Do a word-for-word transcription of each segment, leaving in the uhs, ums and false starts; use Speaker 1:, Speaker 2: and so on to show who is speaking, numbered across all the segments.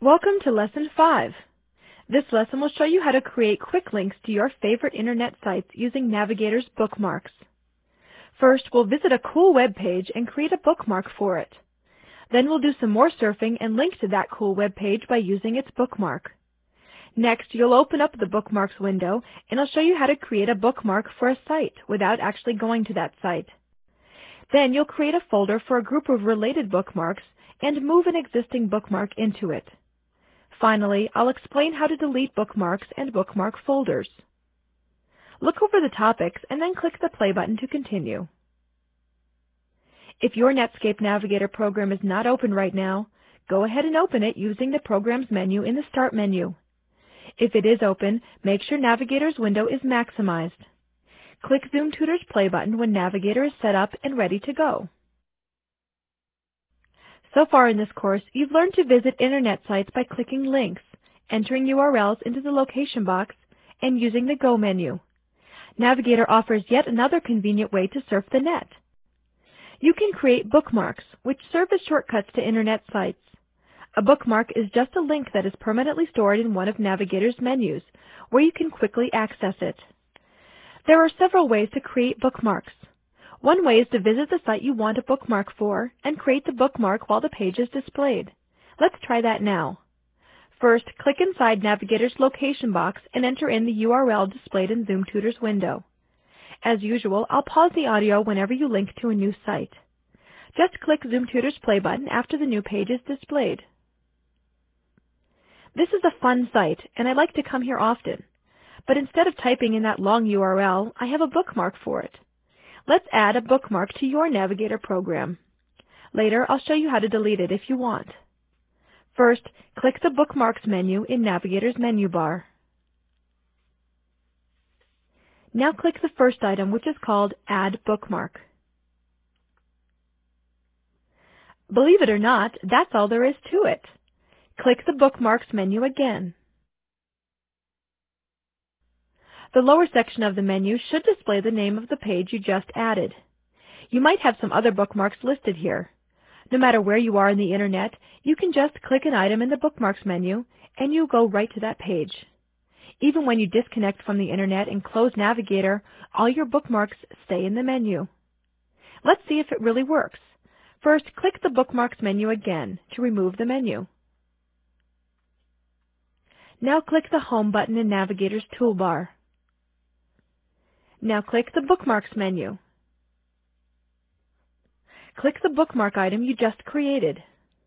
Speaker 1: Welcome to Lesson five. This lesson will show you how to create quick links to your favorite internet sites using Navigator's bookmarks. First, we'll visit a cool web page and create a bookmark for it. Then we'll do some more surfing and link to that cool web page by using its bookmark. Next, you'll open up the Bookmarks window and I'll show you how to create a bookmark for a site without actually going to that site. Then you'll create a folder for a group of related bookmarks and move an existing bookmark into it. Finally, I'll explain how to delete bookmarks and bookmark folders. Look over the topics and then click the play button to continue. If your Netscape Navigator program is not open right now, go ahead and open it using the Programs menu in the Start menu. If it is open, make sure Navigator's window is maximized. Click Zoom Tutor's play button when Navigator is set up and ready to go. So far in this course, you've learned to visit internet sites by clicking links, entering U R Ls into the location box, and using the Go menu. Navigator offers yet another convenient way to surf the net. You can create bookmarks, which serve as shortcuts to internet sites. A bookmark is just a link that is permanently stored in one of Navigator's menus, where you can quickly access it. There are several ways to create bookmarks. One way is to visit the site you want a bookmark for and create the bookmark while the page is displayed. Let's try that now. First, click inside Navigator's location box and enter in the U R L displayed in Zoom Tutor's window. As usual, I'll pause the audio whenever you link to a new site. Just click Zoom Tutor's play button after the new page is displayed. This is a fun site, and I like to come here often. But instead of typing in that long U R L, I have a bookmark for it. Let's add a bookmark to your Navigator program. Later, I'll show you how to delete it if you want. First, click the Bookmarks menu in Navigator's menu bar. Now click the first item, which is called Add Bookmark. Believe it or not, that's all there is to it. Click the Bookmarks menu again. The lower section of the menu should display the name of the page you just added. You might have some other bookmarks listed here. No matter where you are in the internet, you can just click an item in the Bookmarks menu and you'll go right to that page. Even when you disconnect from the internet and close Navigator, all your bookmarks stay in the menu. Let's see if it really works. First, click the Bookmarks menu again to remove the menu. Now click the Home button in Navigator's toolbar. Now click the Bookmarks menu. Click the bookmark item you just created.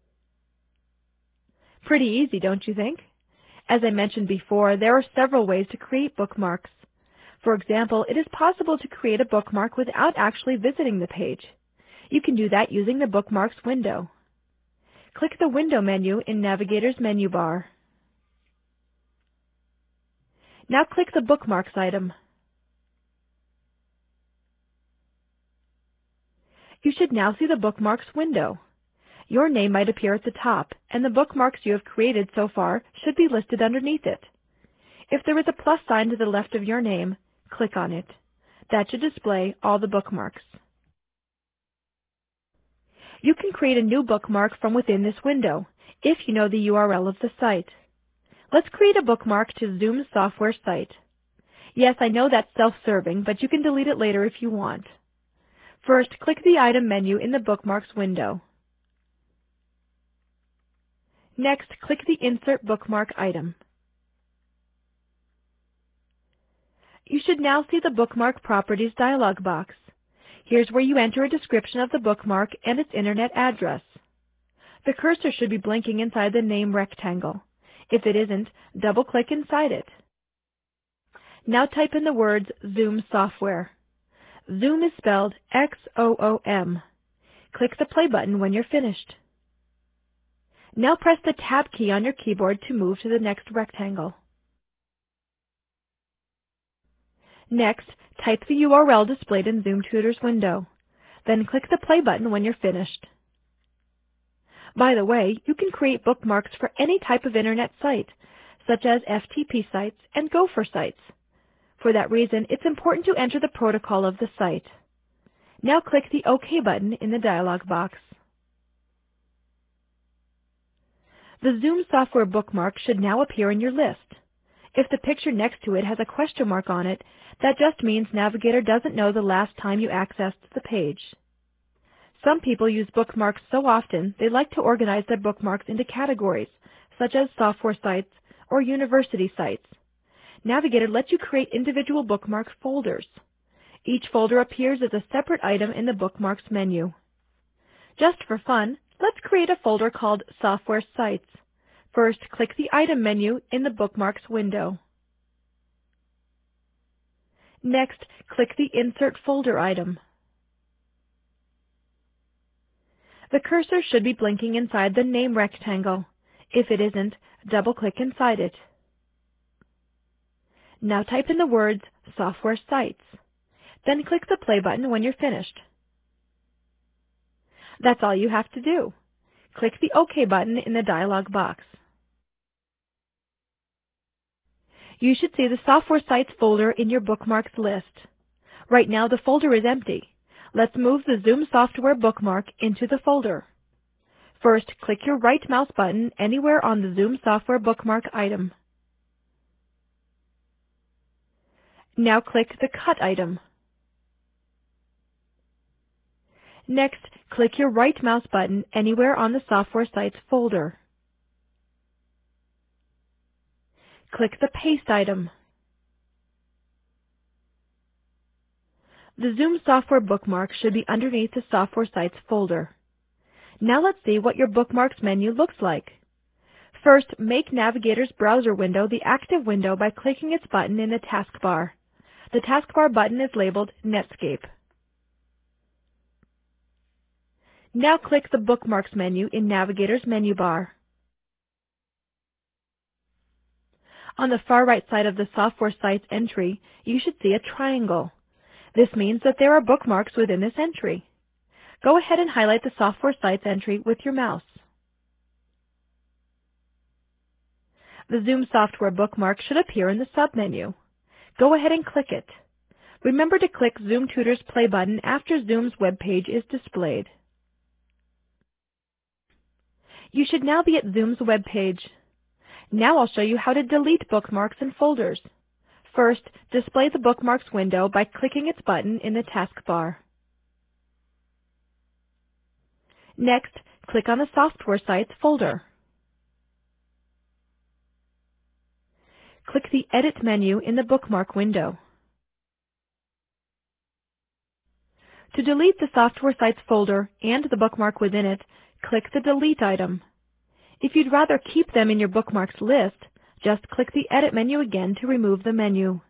Speaker 1: Pretty easy, don't you think? As I mentioned before, there are several ways to create bookmarks. For example, it is possible to create a bookmark without actually visiting the page. You can do that using the Bookmarks window. Click the Window menu in Navigator's menu bar. Now click the Bookmarks item. You should now see the Bookmarks window. Your name might appear at the top, and the bookmarks you have created so far should be listed underneath it. If there is a plus sign to the left of your name, click on it. That should display all the bookmarks. You can create a new bookmark from within this window, if you know the U R L of the site. Let's create a bookmark to Zoom Software site. Yes, I know that's self-serving, but you can delete it later if you want. First, click the Item menu in the Bookmarks window. Next, click the Insert Bookmark item. You should now see the Bookmark Properties dialog box. Here's where you enter a description of the bookmark and its internet address. The cursor should be blinking inside the name rectangle. If it isn't, double-click inside it. Now type in the words Zoom Software. Zoom is spelled X O O M. Click the play button when you're finished. Now press the Tab key on your keyboard to move to the next rectangle. Next, type the U R L displayed in Zoom Tutor's window. Then click the play button when you're finished. By the way, you can create bookmarks for any type of internet site, such as F T P sites and Gopher sites. For that reason, it's important to enter the protocol of the site. Now click the OK button in the dialog box. The Zoom software bookmark should now appear in your list. If the picture next to it has a question mark on it, that just means Navigator doesn't know the last time you accessed the page. Some people use bookmarks so often they like to organize their bookmarks into categories, such as software sites or university sites. Navigator lets you create individual bookmark folders. Each folder appears as a separate item in the Bookmarks menu. Just for fun, let's create a folder called Software Sites. First, click the Item menu in the Bookmarks window. Next, click the Insert Folder item. The cursor should be blinking inside the name rectangle. If it isn't, double-click inside it. Now type in the words Software Sites. Then click the play button when you're finished. That's all you have to do. Click the OK button in the dialog box. You should see the Software Sites folder in your bookmarks list. Right now the folder is empty. Let's move the Zoom software bookmark into the folder. First, click your right mouse button anywhere on the Zoom software bookmark item. Now click the Cut item. Next, click your right mouse button anywhere on the Software Sites folder. Click the Paste item. The Zoom software bookmark should be underneath the Software Sites folder. Now let's see what your Bookmarks menu looks like. First, make Navigator's browser window the active window by clicking its button in the taskbar. The taskbar button is labeled Netscape. Now click the Bookmarks menu in Navigator's menu bar. On the far right side of the Software Sites entry, you should see a triangle. This means that there are bookmarks within this entry. Go ahead and highlight the Software Sites entry with your mouse. The Zoom software bookmark should appear in the submenu. Go ahead and click it. Remember to click Zoom Tutor's play button after Zoom's web page is displayed. You should now be at Zoom's web page. Now I'll show you how to delete bookmarks and folders. First, display the Bookmarks window by clicking its button in the taskbar. Next, click on the Software Sites folder. Click the Edit menu in the Bookmark window. To delete the Software Sites folder and the bookmark within it, click the Delete item. If you'd rather keep them in your bookmarks list, just click the Edit menu again to remove the menu.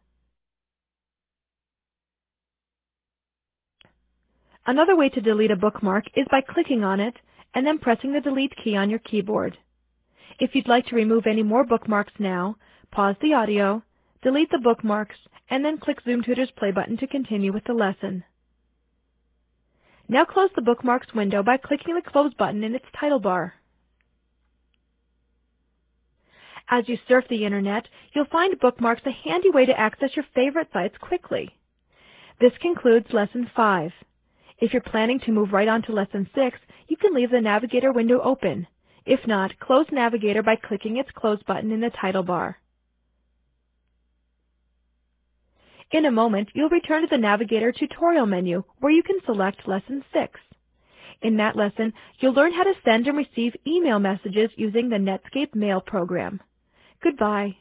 Speaker 1: Another way to delete a bookmark is by clicking on it and then pressing the Delete key on your keyboard. If you'd like to remove any more bookmarks now, pause the audio, delete the bookmarks, and then click Zoom Tutor's play button to continue with the lesson. Now close the Bookmarks window by clicking the Close button in its title bar. As you surf the Internet, you'll find bookmarks a handy way to access your favorite sites quickly. This concludes Lesson five. If you're planning to move right on to Lesson six, you can leave the Navigator window open. If not, close Navigator by clicking its Close button in the title bar. In a moment, you'll return to the Navigator tutorial menu where you can select Lesson six. In that lesson, you'll learn how to send and receive email messages using the Netscape Mail program. Goodbye.